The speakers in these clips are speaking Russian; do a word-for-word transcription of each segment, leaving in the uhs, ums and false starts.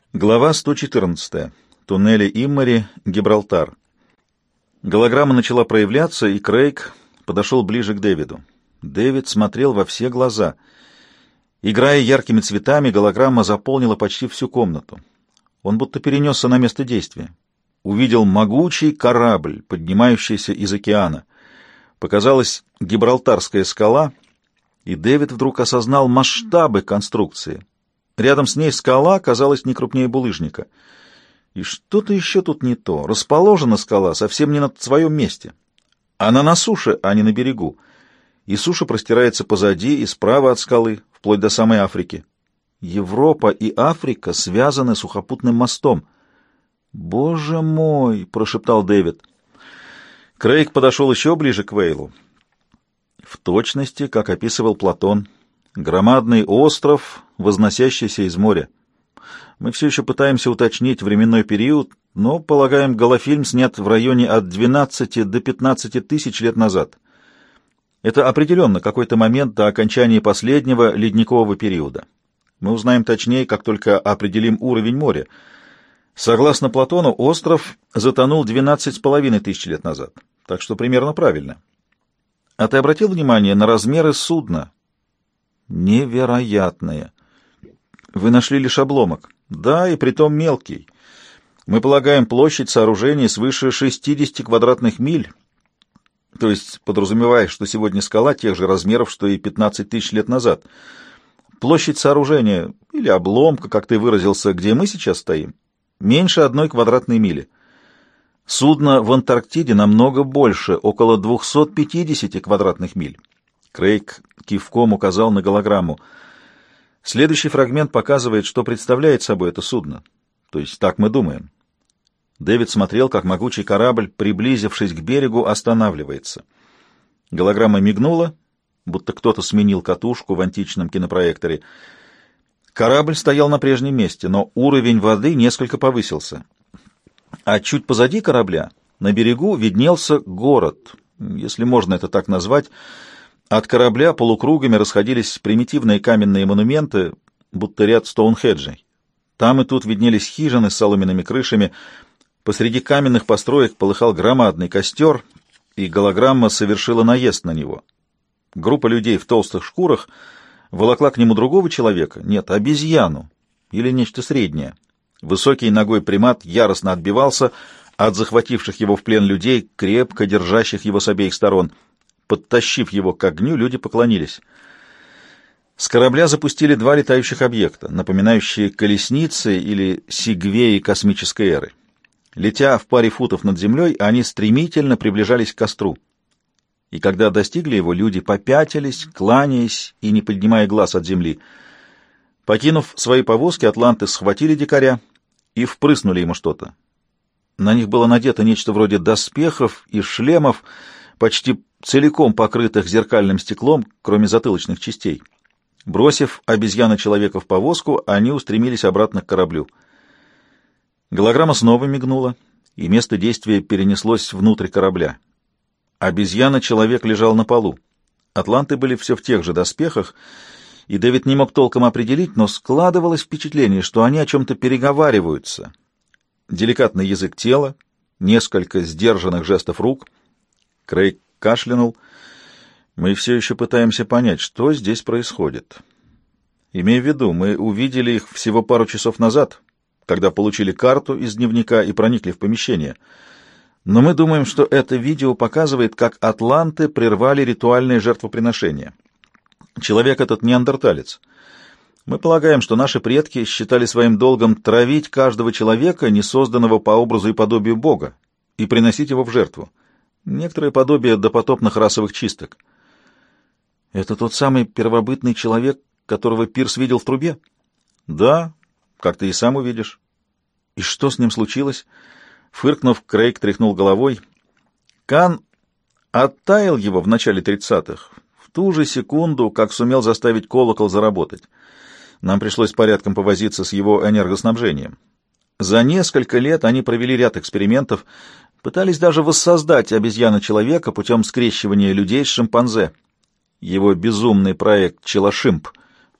Глава сто четырнадцатая. Туннели Иммари, Гибралтар. Голограмма начала проявляться, и Крейг подошел ближе к Дэвиду. Дэвид смотрел во все глаза. Играя яркими цветами, голограмма заполнила почти всю комнату. Он будто перенесся на место действия. Увидел могучий корабль, поднимающийся из океана. Показалась Гибралтарская скала, и Дэвид вдруг осознал масштабы конструкции. Рядом с ней скала казалась не крупнее булыжника. И что-то еще тут не то. Расположена скала совсем не на своем месте. Она на суше, а не на берегу. И суша простирается позади и справа от скалы, вплоть до самой Африки. Европа и Африка связаны сухопутным мостом. «Боже мой!» — прошептал Дэвид. Крейг подошел еще ближе к Вейлу. В точности, как описывал Платон. Громадный остров, возносящийся из моря. Мы все еще пытаемся уточнить временной период, но, полагаем, голофильм снят в районе от двенадцати до пятнадцати тысяч лет назад. Это определенно какой-то момент до окончания последнего ледникового периода. Мы узнаем точнее, как только определим уровень моря. Согласно Платону, остров затонул двенадцать с половиной тысяч лет назад, так что примерно правильно. А ты обратил внимание на размеры судна? Невероятные. Вы нашли лишь обломок. Да, и притом мелкий. Мы полагаем площадь сооружения свыше шестидесяти квадратных миль, то есть подразумевая, что сегодня скала тех же размеров, что и пятнадцать тысяч лет назад. Площадь сооружения, или обломка, как ты выразился, где мы сейчас стоим, меньше одной квадратной мили. Судно в Антарктиде намного больше, около двухсот пятидесяти квадратных миль. Крейг кивком указал на голограмму. Следующий фрагмент показывает, что представляет собой это судно. То есть так мы думаем. Дэвид смотрел, как могучий корабль, приблизившись к берегу, останавливается. Голограмма мигнула, будто кто-то сменил катушку в античном кинопроекторе. Корабль стоял на прежнем месте, но уровень воды несколько повысился. А чуть позади корабля, на берегу, виднелся город, если можно это так назвать. От корабля полукругами расходились примитивные каменные монументы, будто ряд Стоунхеджей. Там и тут виднелись хижины с соломенными крышами. Посреди каменных построек полыхал громадный костер, и голограмма совершила наезд на него. Группа людей в толстых шкурах волокла к нему другого человека, нет, обезьяну, или нечто среднее. Высокий ногой примат яростно отбивался от захвативших его в плен людей, крепко держащих его с обеих сторон. Подтащив его к огню, люди поклонились. С корабля запустили два летающих объекта, напоминающие колесницы или сегвеи космической эры. Летя в паре футов над землей, они стремительно приближались к костру. И когда достигли его, люди попятились, кланяясь и не поднимая глаз от земли. Покинув свои повозки, атланты схватили дикаря и впрыснули ему что-то. На них было надето нечто вроде доспехов и шлемов, почти целиком покрытых зеркальным стеклом, кроме затылочных частей. Бросив обезьяна-человека в повозку, они устремились обратно к кораблю. Голограмма снова мигнула, и место действия перенеслось внутрь корабля. Обезьяна-человек лежал на полу. Атланты были все в тех же доспехах, и Дэвид не мог толком определить, но складывалось впечатление, что они о чем-то переговариваются. Деликатный язык тела, несколько сдержанных жестов рук. Крейг кашлянул. Мы все еще пытаемся понять, что здесь происходит. Имея в виду, мы увидели их всего пару часов назад, когда получили карту из дневника и проникли в помещение. Но мы думаем, что это видео показывает, как атланты прервали ритуальное жертвоприношение. Человек этот неандерталец. Мы полагаем, что наши предки считали своим долгом травить каждого человека, не созданного по образу и подобию Бога, и приносить его в жертву. Некоторое подобие допотопных расовых чисток. Это тот самый первобытный человек, которого Пирс видел в трубе? Да, как ты и сам увидишь. И что с ним случилось? Фыркнув, Крейг тряхнул головой. Кан оттаял его в начале тридцатых, в ту же секунду, как сумел заставить колокол заработать. Нам пришлось порядком повозиться с его энергоснабжением. За несколько лет они провели ряд экспериментов, пытались даже воссоздать обезьяна-человека путем скрещивания людей с шимпанзе. Его безумный проект «Челошимп»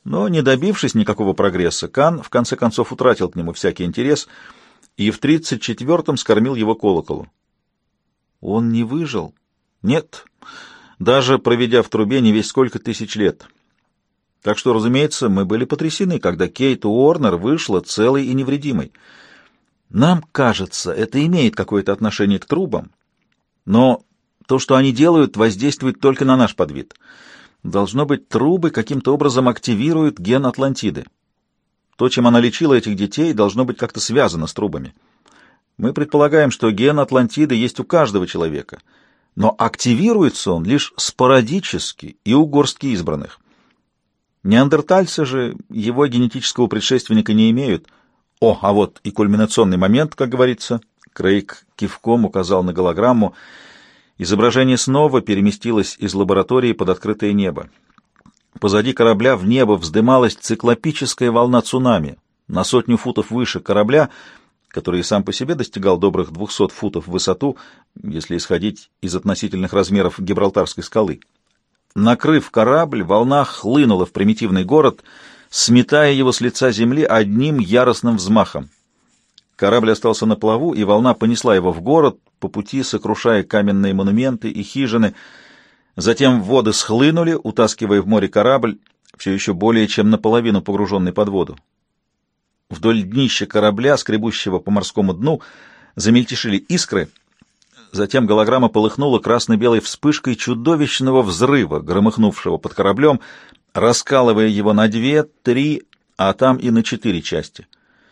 Но, не добившись никакого прогресса, Кан в конце концов утратил к нему всякий интерес и в тридцать четвертом скормил его колоколу. Он не выжил? Нет, даже проведя в трубе не весь сколько тысяч лет. Так что, разумеется, мы были потрясены, когда Кейт Уорнер вышла целой и невредимой. Нам кажется, это имеет какое-то отношение к трубам, но то, что они делают, воздействует только на наш подвид. Должно быть, трубы каким-то образом активируют ген Атлантиды. То, чем она лечила этих детей, должно быть как-то связано с трубами. Мы предполагаем, что ген Атлантиды есть у каждого человека, но активируется он лишь спорадически и у горстки избранных. Неандертальцы же его генетического предшественника не имеют. О, а вот и кульминационный момент, как говорится. Крейг кивком указал на голограмму. Изображение снова переместилось из лаборатории под открытое небо. Позади корабля в небо вздымалась циклопическая волна цунами. На сотню футов выше корабля, который сам по себе достигал добрых двухсот футов в высоту, если исходить из относительных размеров Гибралтарской скалы. Накрыв корабль, волна хлынула в примитивный город, сметая его с лица земли одним яростным взмахом. Корабль остался на плаву, и волна понесла его в город, по пути сокрушая каменные монументы и хижины. Затем воды схлынули, утаскивая в море корабль, все еще более чем наполовину погруженный под воду. Вдоль днища корабля, скребущего по морскому дну, замельтешили искры. Затем голограмма полыхнула красно-белой вспышкой чудовищного взрыва, громыхнувшего под кораблем, раскалывая его на две, три, а там и на четыре части.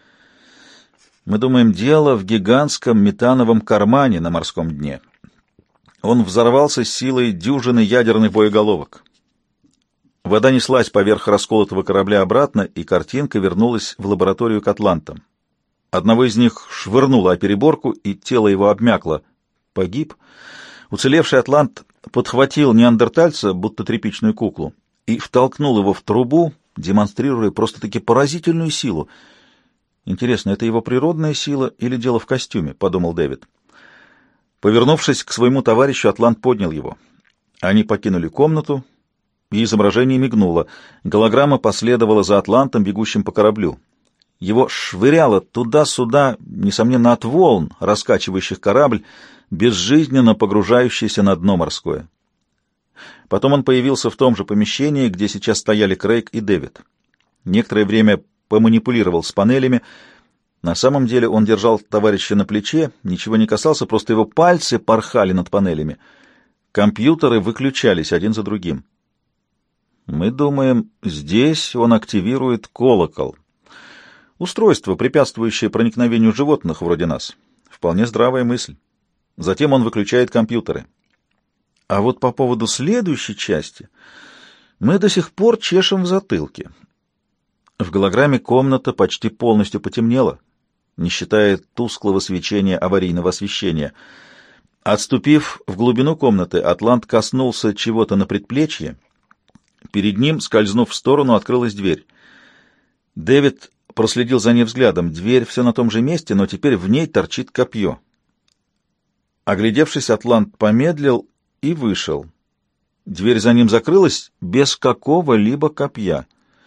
Мы думаем, дело в гигантском метановом кармане на морском дне. Он взорвался силой дюжины ядерных боеголовок. Вода неслась поверх расколотого корабля обратно, и картинка вернулась в лабораторию к атлантам. Одного из них швырнуло о переборку, и тело его обмякло. Погиб. Уцелевший атлант подхватил неандертальца, будто тряпичную куклу, и втолкнул его в трубу, демонстрируя просто-таки поразительную силу. «Интересно, это его природная сила или дело в костюме?» — подумал Дэвид. Повернувшись к своему товарищу, атлант поднял его. Они покинули комнату, и изображение мигнуло. Голограмма последовала за атлантом, бегущим по кораблю. Его швыряло туда-сюда, несомненно, от волн, раскачивающих корабль, безжизненно погружающийся на дно морское. Потом он появился в том же помещении, где сейчас стояли Крейг и Дэвид. Некоторое время поманипулировал с панелями. На самом деле он держал товарища на плече, ничего не касался, просто его пальцы порхали над панелями. Компьютеры выключались один за другим. Мы думаем, здесь он активирует колокол. Устройство, препятствующее проникновению животных вроде нас. Вполне здравая мысль. Затем он выключает компьютеры. А вот по поводу следующей части мы до сих пор чешем в затылке. В голограмме комната почти полностью потемнела, не считая тусклого свечения аварийного освещения. Отступив в глубину комнаты, атлант коснулся чего-то на предплечье. Перед ним, скользнув в сторону, открылась дверь. Дэвид проследил за ней взглядом. Дверь все на том же месте, но теперь в ней торчит копье. Оглядевшись, атлант помедлил и вышел. Дверь за ним закрылась без какого-либо копья.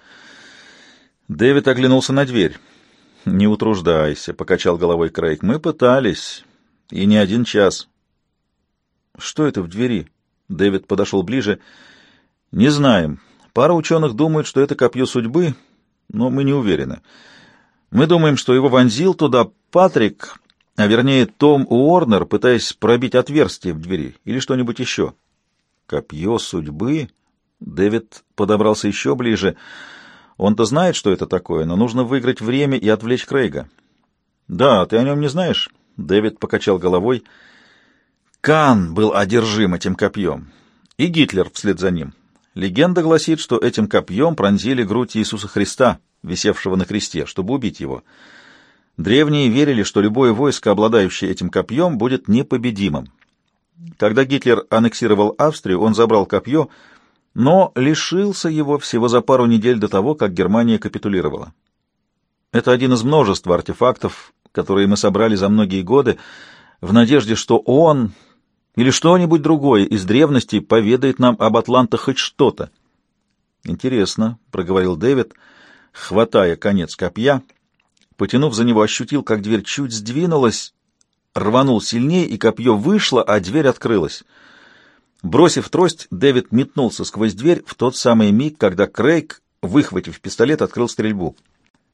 Дэвид оглянулся на дверь. «Не утруждайся», — покачал головой Крейг. «Мы пытались, и не один час». «Что это в двери?» Дэвид подошел ближе. «Не знаем. Пара ученых думают, что это копье судьбы, но мы не уверены. Мы думаем, что его вонзил туда Патрик, а вернее Том Уорнер, пытаясь пробить отверстие в двери или что-нибудь еще». «Копье судьбы?» Дэвид подобрался еще ближе. Он-то знает, что это такое, но нужно выиграть время и отвлечь Крейга. «Да, ты о нем не знаешь?» Дэвид покачал головой. «Кан был одержим этим копьем, и Гитлер вслед за ним. Легенда гласит, что этим копьем пронзили грудь Иисуса Христа, висевшего на кресте, чтобы убить его. Древние верили, что любое войско, обладающее этим копьем, будет непобедимым. Когда Гитлер аннексировал Австрию, он забрал копье, но лишился его всего за пару недель до того, как Германия капитулировала. Это один из множества артефактов, которые мы собрали за многие годы, в надежде, что он или что-нибудь другое из древности поведает нам об атлантах хоть что-то. «Интересно», — проговорил Дэвид, хватая конец копья. Потянув за него, ощутил, как дверь чуть сдвинулась, рванул сильнее, и копье вышло, а дверь открылась. Бросив трость, Дэвид метнулся сквозь дверь в тот самый миг, когда Крейг, выхватив пистолет, открыл стрельбу.